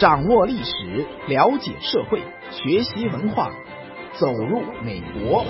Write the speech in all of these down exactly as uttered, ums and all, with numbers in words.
掌握历史，了解社会，学习文化，走入美国。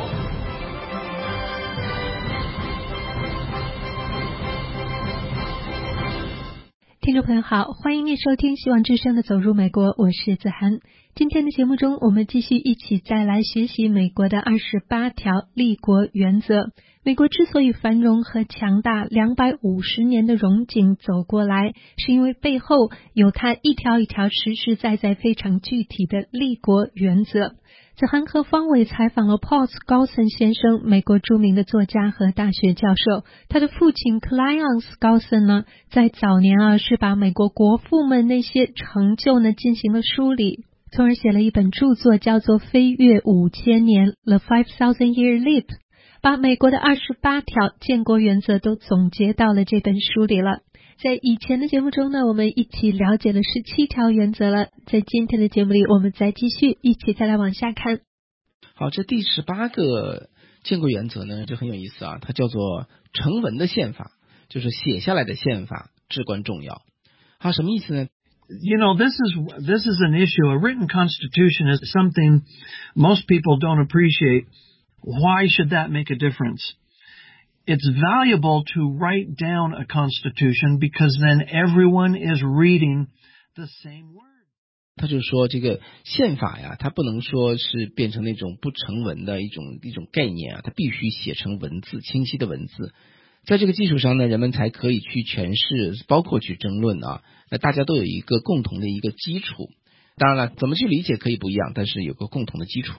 听众朋友好，欢迎您收听希望之声的走入美国，我是子涵。今天的节目中，我们继续一起再来学习美国的二十八条立国原则。美国之所以繁荣和强大，两百五十年的荣景走过来，是因为背后有它一条一条实实在在非常具体的立国原则。子涵和方伟采访了 Paul 高森先生，美国著名的作家和大学教授。他的父亲 Clarence 高森呢，在早年啊是把美国国父们那些成就呢进行了梳理，从而写了一本著作，叫做《飞越五千年 The Five Thousand Year Leap》，把美国的二十八条建国原则都总结到了这本书里了。在以前的节目中呢，我们一起了解了十七条原则了。在今天的节目里，我们再继续一起再来往下看。 好，这第十八个建国原则呢，就很有意思啊，它叫做成文的宪法，就是写下来的宪法至关重要。好，什么意思呢？ You know, this is this is an issue. A written constitution is something most people don't appreciate. Why should that make a difference?It's valuable to write down a constitution because then everyone is reading the same word. 他就说这个宪法呀，它不能说是变成那种不成文的一种一种概念啊，它必须写成文字，清晰的文字。在这个基础上呢，人们才可以去诠释，包括去争论啊。那大家都有一个共同的一个基础。当然了，怎么去理解可以不一样，但是有个共同的基础。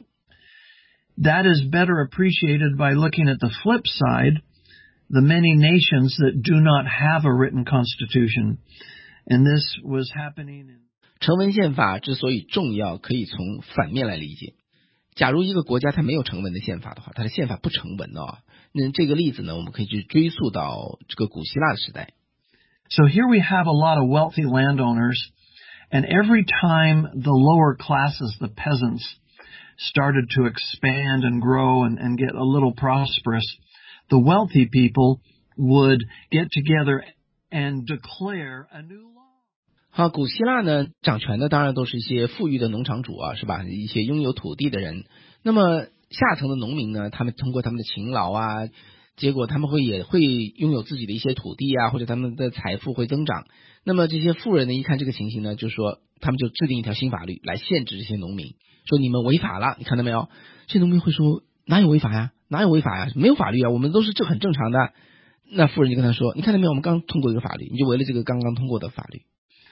That is better appreciated by looking at the flip side.The many nations that do not have a written constitution. And this was happening in... 成文宪法之所以重要，可以从反面来理解。假如一个国家它没有成文的宪法的话，它的宪法不成文的啊，那这个例子呢，我们可以去追溯到这个古希腊的时代。 So here we have a lot of wealthy landowners, and every time the lower classes, the peasants, started to expand and grow and, and get a little prosperous,The wealthy people would get together and declare a new law. 好，古希腊呢，掌权的当然都是一些富裕的农场主啊，是吧？一些拥有土地的人。那么下层的农民呢，他们通过他们的勤劳啊，结果他们会也会拥有自己的一些土地啊，或者他们的财富会增长。那么这些富人呢，一看这个情形呢，就说他们就制定一条新法律来限制这些农民，说你们违法了，你看到没有？这些农民会说哪有违法呀？哪有违法呀？没有法律啊，我们都是这很正常的。那富人就跟他说，你看到没有，我们刚通过一个法律，你就违了这个刚刚通过的法律。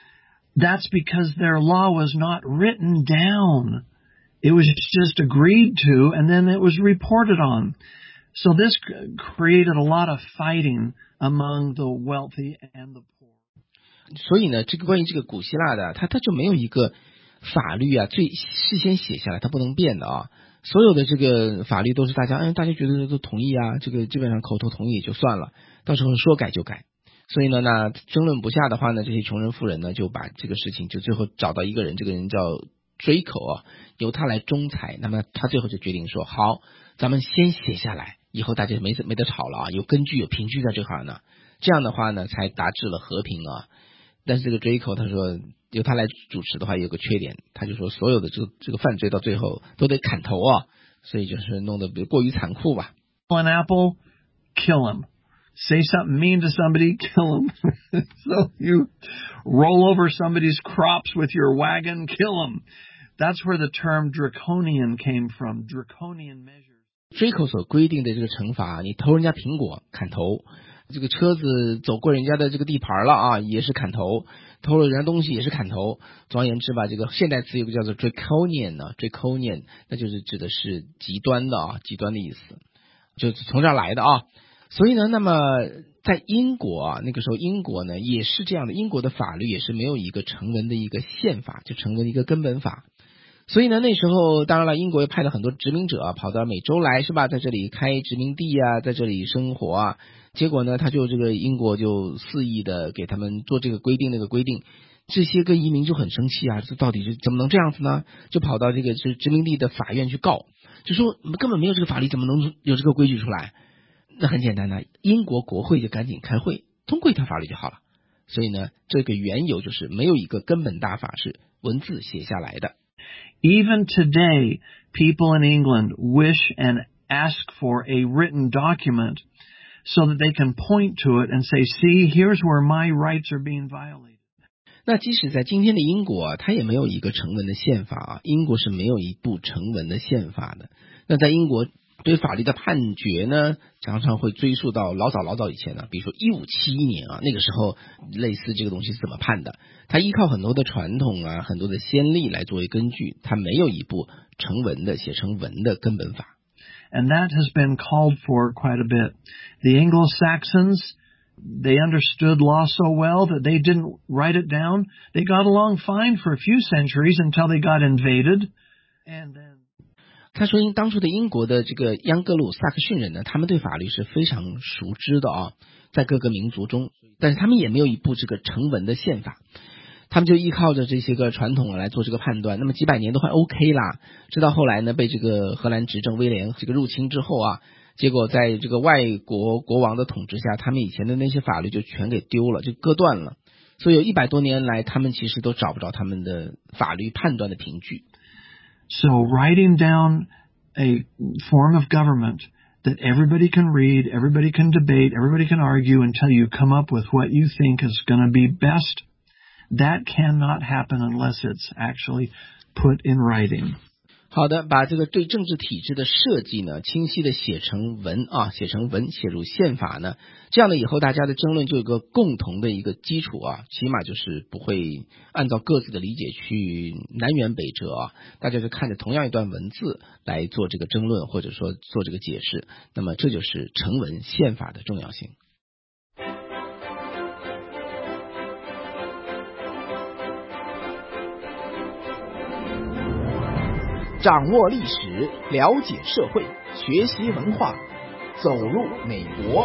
That's because their law was not written down. It was just agreed to, and then it was reported on. So this created a lot of fighting among the wealthy and the poor. 所以呢，这个关于这个古希腊的，它它就没有一个法律啊，最事先写下来，它不能变的啊。所有的这个法律都是大家，哎，大家觉得都同意啊，这个基本上口头同意也就算了，到时候说改就改。所以呢，那争论不下的话呢，这些穷人富人呢，就把这个事情就最后找到一个人，这个人叫追口啊，由他来仲裁。那么他最后就决定说，好，咱们先写下来，以后大家没没得吵了啊，有根据有凭据在这块呢，这样的话呢，才达至了和平啊。但是这个追口他说，由他来主持的话有个缺点，他就说所有的这个这个犯罪到最后都得砍头啊，所以就是弄得过于残酷吧。 An apple, kill him. Say something mean to somebody, kill him. So you roll over somebody's crops with your wagon, kill him. That's where the term draconian came from. Draconian measures. 追口所规定的这个惩罚，你偷人家苹果砍头。这个车子走过人家的这个地盘了啊，也是砍头，偷了人家东西也是砍头。总而言之吧，这个现代词有个叫做 draconian 呢 ，draconian 那就是指的是极端的啊，极端的意思，就是从这儿来的啊。所以呢，那么在英国啊，那个时候英国呢也是这样的，英国的法律也是没有一个成文的一个宪法，就成文的一个根本法。所以呢，那时候当然了，英国也派了很多殖民者啊，跑到美洲来是吧，在这里开殖民地啊，在这里生活啊。结果呢，他就这个英国就肆意的给他们做这个规定那个规定，这些个移民就很生气啊，这到底是怎么能这样子呢？就跑到这个殖殖民地的法院去告，就说你们根本没有这个法律，怎么能有这个规矩出来？那很简单的，英国国会就赶紧开会通过一条法律就好了。所以呢，这个缘由就是没有一个根本大法是文字写下来的。 Even today, people in England wish and ask for a written document so that they can point to it and say, see, here's where my rights are being violated. 那即使在今天的英国啊，它也没有一个成文的宪法啊，英国是没有一部成文的宪法的。那在英国对法律的判决呢，常常会追溯到老早老早以前呢，比如说一五七一年啊，那个时候类似这个东西是怎么判的？它依靠很多的传统啊，很多的先例来作为根据，它没有一部成文的写成文的根本法。 And that has been called for quite a bit. The Anglo-Saxons, they understood law so well that they didn't write it down. They got along fine for a few centuries until they got invaded. And then 他说当初的英国的这个央格鲁萨克逊人呢，他们对法律是非常熟知的啊，在各个民族中，但是他们也没有一部这个成文的宪法，他们就依靠着这些个传统来做这个判断，那么几百年都还 OK 啦，直到后来呢被这个荷兰执政威廉这个入侵之后啊，结果在这个外国国王的统治下，他们以前的那些法律就全给丢了，就割断了，所以有一百多年来他们其实都找不着他们的法律判断的凭据。 So writing down a form of government that everybody can read, everybody can debate, everybody can argue until you come up with what you think is going to be best, that cannot happen unless it's actually put in writing. 好的，把这个对政治体制的设计呢，清晰的写成文啊，写成文，写入宪法呢，这样的以后大家的争论就有个共同的一个基础啊，起码就是不会按照各自的理解去南辕北辙啊，大家就看着同样一段文字来做这个争论，或者说做这个解释，那么这就是成文宪法的重要性。 掌握历史，了解社会，学习文化，走入美国。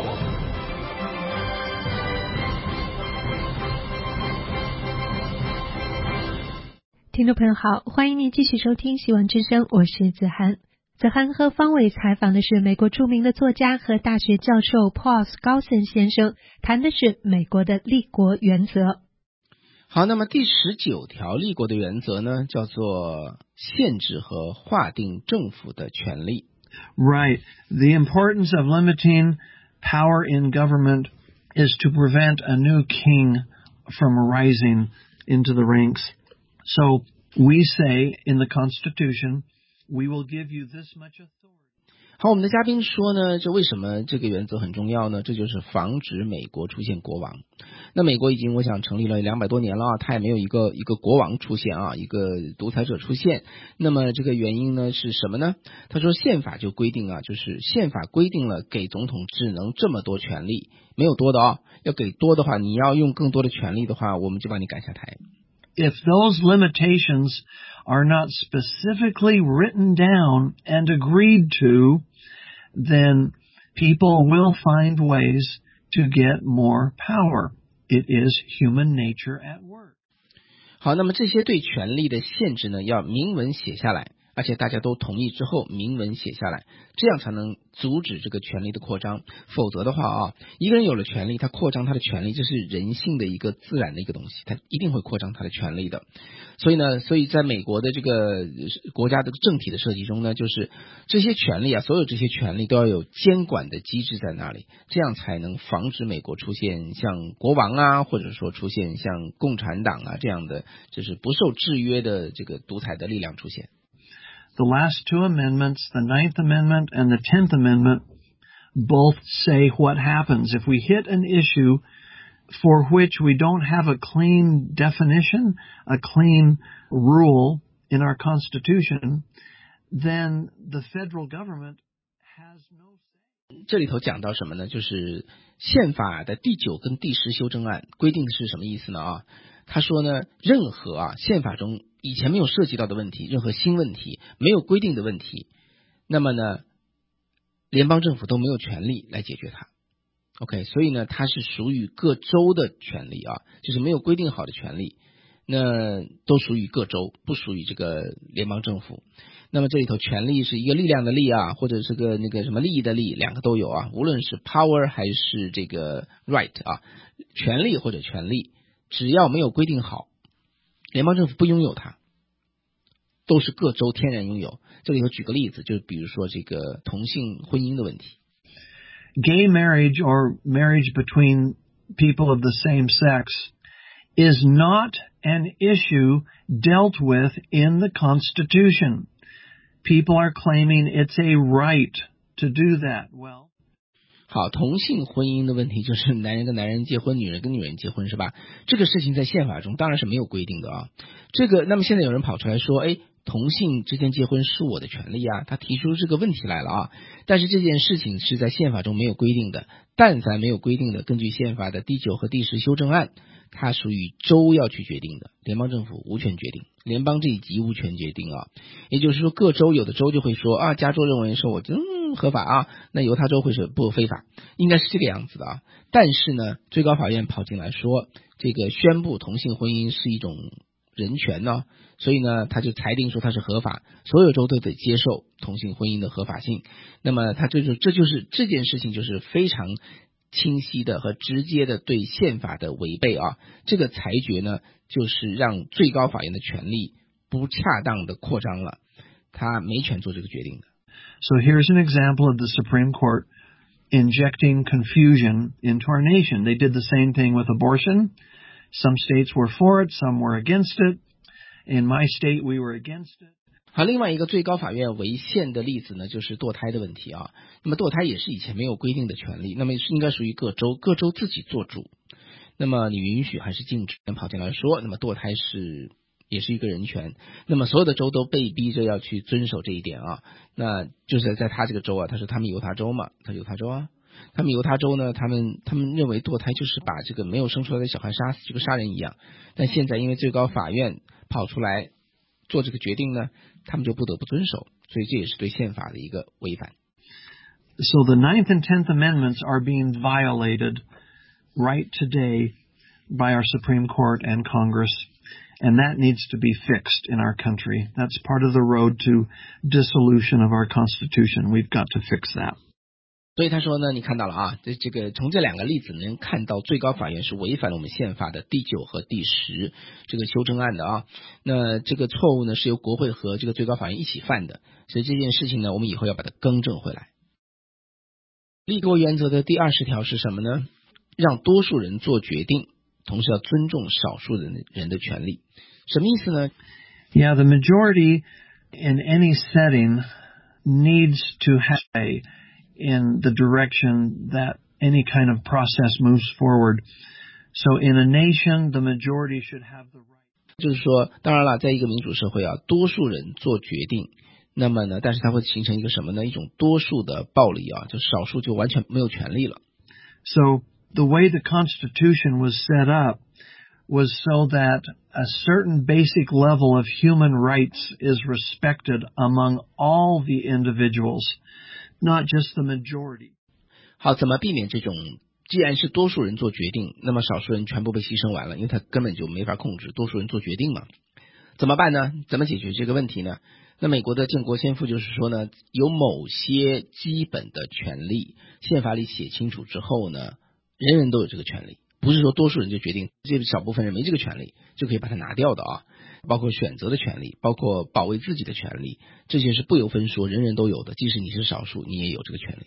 听众朋友好，欢迎您继续收听希望之声，我是子涵。子涵和方伟采访的是美国著名的作家和大学教授 Paul Skousen 先生，谈的是美国的立国原则。 好，那么第十九条立国的原则呢，叫做限制和划定政府的权利。 Right. The importance of limiting power in government is to prevent a new king from rising into the ranks. So we say in the Constitution, we will give you this much authority. 好，我们的嘉宾说呢，这为什么这个原则很重要呢？这就是防止美国出现国王。那美国已经我想成立了两百多年了啊，它也没有一个一个国王出现啊，一个独裁者出现。那么这个原因呢是什么呢？他说宪法就规定啊，就是宪法规定了给总统只能这么多权利，没有多的啊，要给多的话，你要用更多的权利的话，我们就把你赶下台。 If those limitations are not specifically written down and agreed to, then people will find ways to get more power. It is human nature at work. 好，那么这些对权力的限制呢，要明文写下来，而且大家都同意之后明文写下来，这样才能阻止这个权力的扩张。否则的话啊，一个人有了权力，他扩张他的权力，这是人性的一个自然的一个东西，他一定会扩张他的权力的。所以呢，所以在美国的这个国家的政体的设计中呢，就是这些权利啊，所有这些权利都要有监管的机制在那里，这样才能防止美国出现像国王啊，或者说出现像共产党啊这样的就是不受制约的这个独裁的力量出现。 The last two amendments, the Ninth Amendment and the Tenth Amendment, both say what happens if we hit an issue for which we don't have a clean definition, a clean rule in our Constitution, then the federal government has no say. 这里头讲到什么呢？就是宪法的第九跟第十修正案规定的是什么意思呢？啊，他说呢，任何啊宪法中以前没有涉及到的问题，任何新问题，没有规定的问题，那么呢，联邦政府都没有权利来解决它。OK， 所以呢，它是属于各州的权利啊，就是没有规定好的权利，那都属于各州，不属于这个联邦政府。那么这里头权利是一个力量的力啊，或者是个那个什么利益的利，两个都有啊，无论是 power 还是这个 right 啊，权利或者权利，只要没有规定好， 联邦政府不拥有它，都是各州天然拥有。这里头举个例子，就比如说这个同性婚姻的问题。 Gay marriage or marriage between people of the same sex is not an issue dealt with in the Constitution. People are claiming it's a right to do that. Well, 好，同性婚姻的问题就是男人跟男人结婚，女人跟女人结婚，是吧？这个事情在宪法中当然是没有规定的啊。这个，那么现在有人跑出来说，哎，同性之间结婚是我的权利啊，他提出这个问题来了啊。但是这件事情是在宪法中没有规定的，但凡没有规定的，根据宪法的第九和第十修正案，它属于州要去决定的，联邦政府无权决定，联邦这一级无权决定啊。也就是说，各州有的州就会说啊，加州认为说我嗯合法啊，那犹他州会说不非法，应该是这个样子的啊。但是呢，最高法院跑进来说，这个宣布同性婚姻是一种人权呢，所以呢，他就裁定说它是合法，所有州都得接受同性婚姻的合法性。那么，他就是这就是这件事情就是非常清晰的和直接的对宪法的违背啊。这个裁决呢，就是让最高法院的权力不恰当的扩张了，他没权做这个决定的。 So here's an example of the Supreme Court injecting confusion into our nation. They did the same thing with abortion. Some states were for it, some were against it. In my state, we were against it. 好，另外一个最高法院违宪的例子呢，就是堕胎的问题啊。那么堕胎也是以前没有规定的权利，那么应该属于各州，各州自己做主。那么你允许还是禁止？跑进来说，那么堕胎是也是一个人权，那么所有的州都被逼着要去遵守这一点啊。那就是在他这个州啊，他说他们犹他州嘛，他犹他州啊。他们犹他州呢，他们他们认为堕胎就是把这个没有生出来的小孩杀死，就跟杀人一样。但现在因为最高法院跑出来做这个决定呢，他们就不得不遵守，所以这也是对宪法的一个违反。 So the ninth and tenth Amendments are being violated right today by our Supreme Court and Congress, and that needs to be fixed in our country. That's part of the road to dissolution of our Constitution. We've got to fix that. 所以他说呢，你看到了啊，这这个从这两个例子能看到最高法院是违反了我们宪法的第九和第十这个修正案的啊。那这个错误呢是由国会和这个最高法院一起犯的，所以这件事情呢，我们以后要把它更正回来。立国原则的第二十条是什么呢？让多数人做决定，同时要尊重少数人人的权利。什么意思呢？ Yeah, the majority in any setting needs to have a in the direction that any kind of process moves forward. So in a nation, the majority should have the right. 就是说，当然了，在一个民主社会啊，多数人做决定，那么呢，但是它会形成一个什么呢？一种多数的暴力啊，就少数就完全没有权利了。 So the way the Constitution was set up was so that a certain basic level of human rights is respected among all the individuals, not just the majority. 好，怎么避免这种？既然是多数人做决定，那么少数人全部被牺牲完了，因为他根本就没法控制多数人做决定嘛。怎么办呢？怎么解决这个问题呢？那美国的建国先父就是说呢，有某些基本的权利，宪法里写清楚之后呢，人人都有这个权利，不是说多数人就决定，这小部分人没这个权利就可以把它拿掉的啊。包括选择的权利，包括保卫自己的权利，这些是不由分说，人人都有的，即使你是少数，你也有这个权利。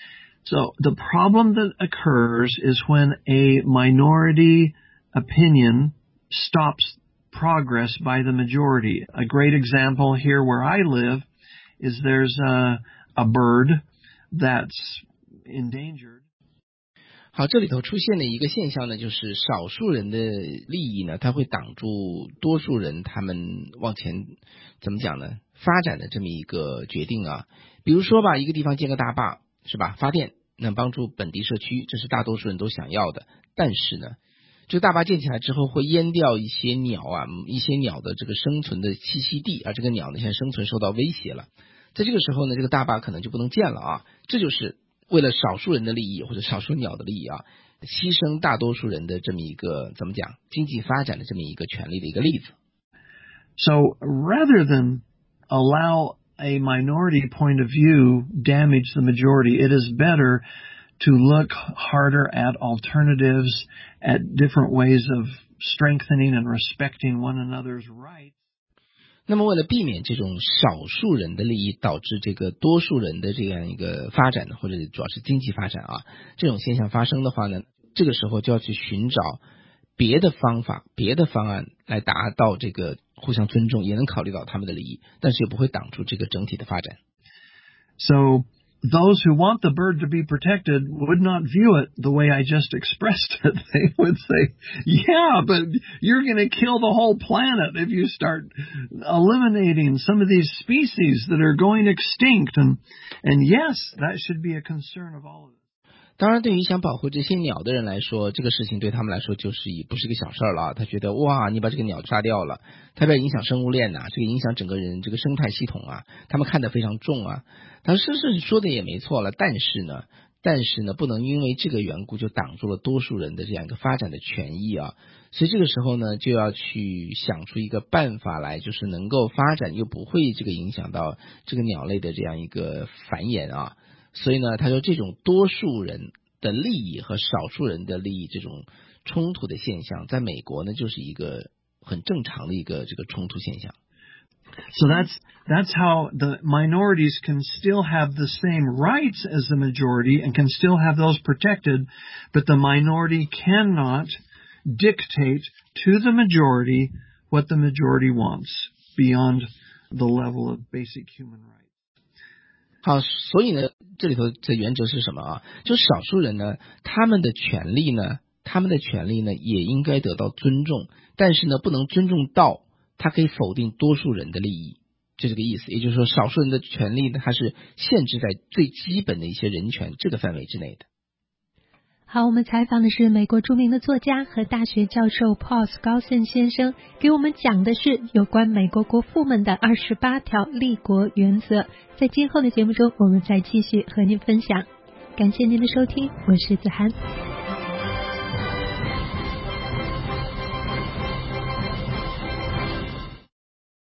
So the problem that occurs is when a minority opinion stops progress by the majority. A great example here where I live is there's a, a bird that's endangered. 好，这里头出现的一个现象呢，就是少数人的利益呢，它会挡住多数人他们往前怎么讲呢？发展的这么一个决定啊。比如说吧，一个地方建个大坝，是吧？发电能帮助本地社区，这是大多数人都想要的。但是呢，这个大坝建起来之后会淹掉一些鸟啊，一些鸟的这个生存的栖息地啊，这个鸟呢现在生存受到威胁了。在这个时候呢，这个大坝可能就不能建了啊。这就是为了少数人的利益或者少数鸟的利益啊，牺牲大多数人的这么一个怎么讲经济发展的这么一个权利的一个例子。 So rather than allow a minority point of view damage the majority, it is better to look harder at alternatives, at different ways of strengthening and respecting one another's rights. 那么为了避免这种少数人的利益导致这个多数人的这样一个发展，或者主要是经济发展啊，这种现象发生的话呢，这个时候就要去寻找别的方法、别的方案来达到这个互相尊重，也能考虑到他们的利益，但是也不会挡住这个整体的发展。 So those who want the bird to be protected would not view it the way I just expressed it. They would say, yeah, but you're going to kill the whole planet if you start eliminating some of these species that are going extinct. And, and yes, that should be a concern of all of us. 当然对于想保护这些鸟的人来说，这个事情对他们来说就是不是个小事了。他觉得哇，你把这个鸟杀掉了，它不要影响生物链呐、啊，这个影响整个人这个生态系统啊，他们看得非常重啊。他是是说的也没错了，但是呢，但是呢，不能因为这个缘故就挡住了多数人的这样一个发展的权益啊。所以这个时候呢，就要去想出一个办法来，就是能够发展又不会这个影响到这个鸟类的这样一个繁衍啊。所以呢，他说这种多数人的利益和少数人的利益这种冲突的现象，在美国呢就是一个很正常的一个这个冲突现象。 So that's that's how the minorities can still have the same rights as the majority and can still have those protected, but the minority cannot dictate to the majority what the majority wants beyond the level of basic human rights. 好，所以呢，这里头的原则是什么啊？就少数人呢，他们的权利呢，他们的权利呢，也应该得到尊重，但是呢，不能尊重到他可以否定多数人的利益，就这个意思。也就是说，少数人的权利呢，它是限制在最基本的一些人权这个范围之内的。 好，我们采访的是美国著名的作家和大学教授 Paul Skousen 先生，给我们讲的是有关美国国父们的二十八条立国原则。在今后的节目中，我们再继续和您分享。感谢您的收听，我是子涵。